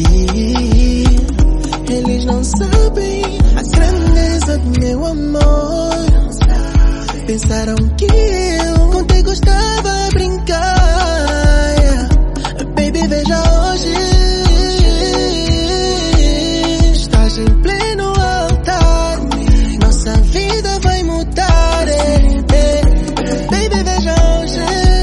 Eles não sabem a grandeza do meu amor. Pensaram que eu contigo estava a brincar. Baby, veja hoje, estás em pleno altar. Nossa vida vai mudar. Baby, veja hoje,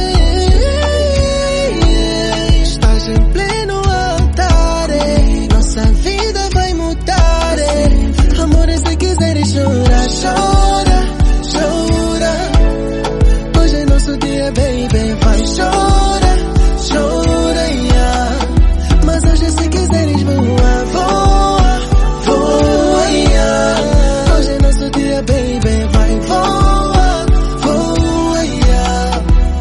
estás em pleno altar. Nossa vida vai mudar. Amor, se quiseres chorar, chora, chora. Hoje é nosso dia, baby, vai chora, chora, yeah. Mas hoje se quiseres voar, voa, voa, yeah. Hoje é nosso dia, baby, vai voa, voa, yeah.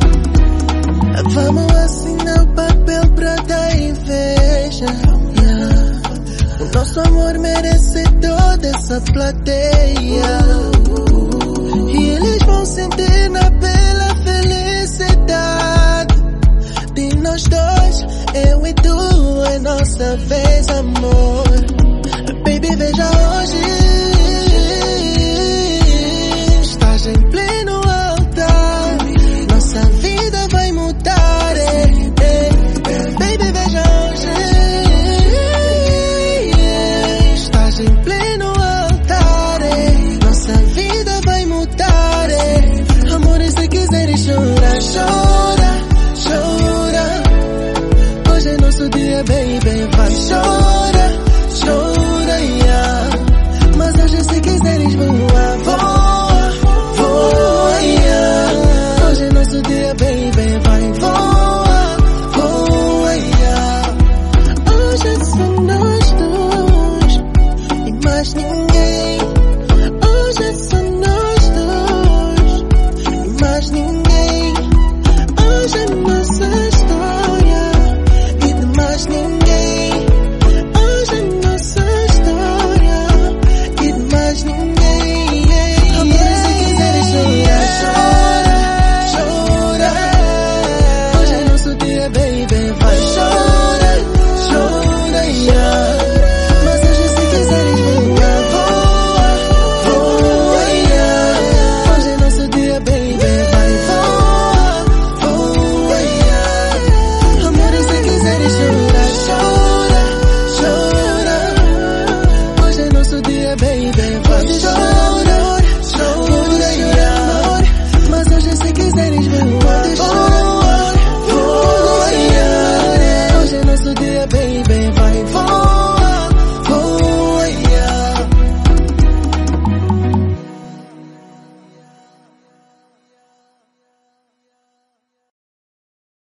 Vamos assinar o papel pra dar inveja, yeah. O nosso amor merece toda essa plateia. E eles vão sentir na pele a felicidade de nós dois, eu e tu, é nossa vez, amor. Baby, veja hoje, estás em pleno altar. Nossa vida vai mudar. Baby, veja hoje, estás em pleno altar. Nossa vida vai mudar. Amor, se quiseres chorar, chora, chora. Hoje é nosso dia, baby, vai chorar.